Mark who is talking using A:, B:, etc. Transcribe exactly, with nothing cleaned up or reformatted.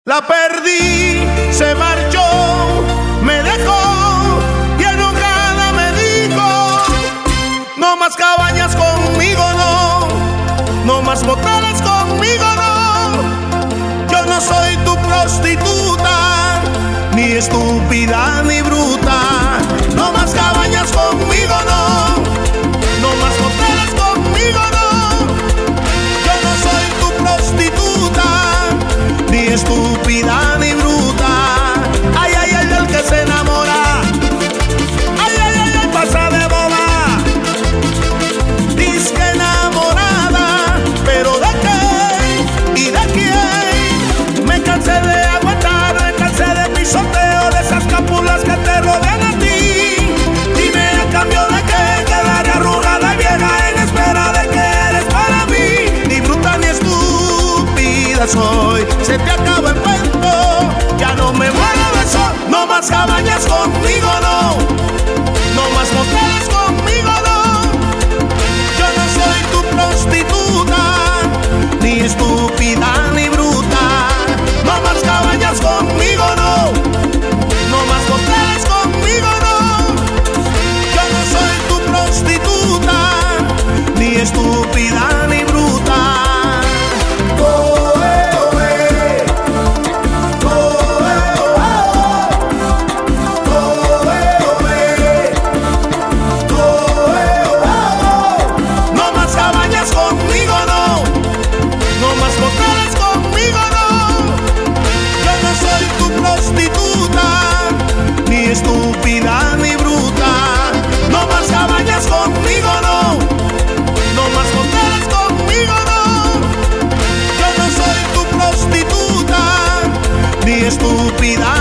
A: La perdí, se marchó, me dejó y enojada me dijo: no más cabañas conmigo, no, no más moteles conmigo, no. Yo no soy tu prostituta, ni estúpida ni bruta. No más cabañas conmigo, no, no más moteles conmigo, no. Yo no soy tu prostituta, ni estúpida ni bruta. Ay, ay, ay, el que se enamora, ay, ay, ay, ay, pasa de boba. Disque enamorada, pero ¿de qué y de quién? Me cansé de aguantar, me cansé de pisoteo, de esas cápulas que te rodean a ti. Dime a cambio de qué quedaré arrugada y vieja en espera de que eres para mí. Ni bruta ni estúpida soy, se te acabó el cuento, ya no me muero de sol. No más cabañas conmigo, no, no más moteles conmigo, no. Yo no soy tu prostituta, ni estúpida ni bruta. No más cabañas conmigo, no, no más moteles conmigo, no. Yo no soy tu prostituta, ni estúpida ni bruta. Estúpida ni bruta, no más cabañas conmigo, no, no más moteles conmigo, no. Yo no soy tu prostituta, ni estúpida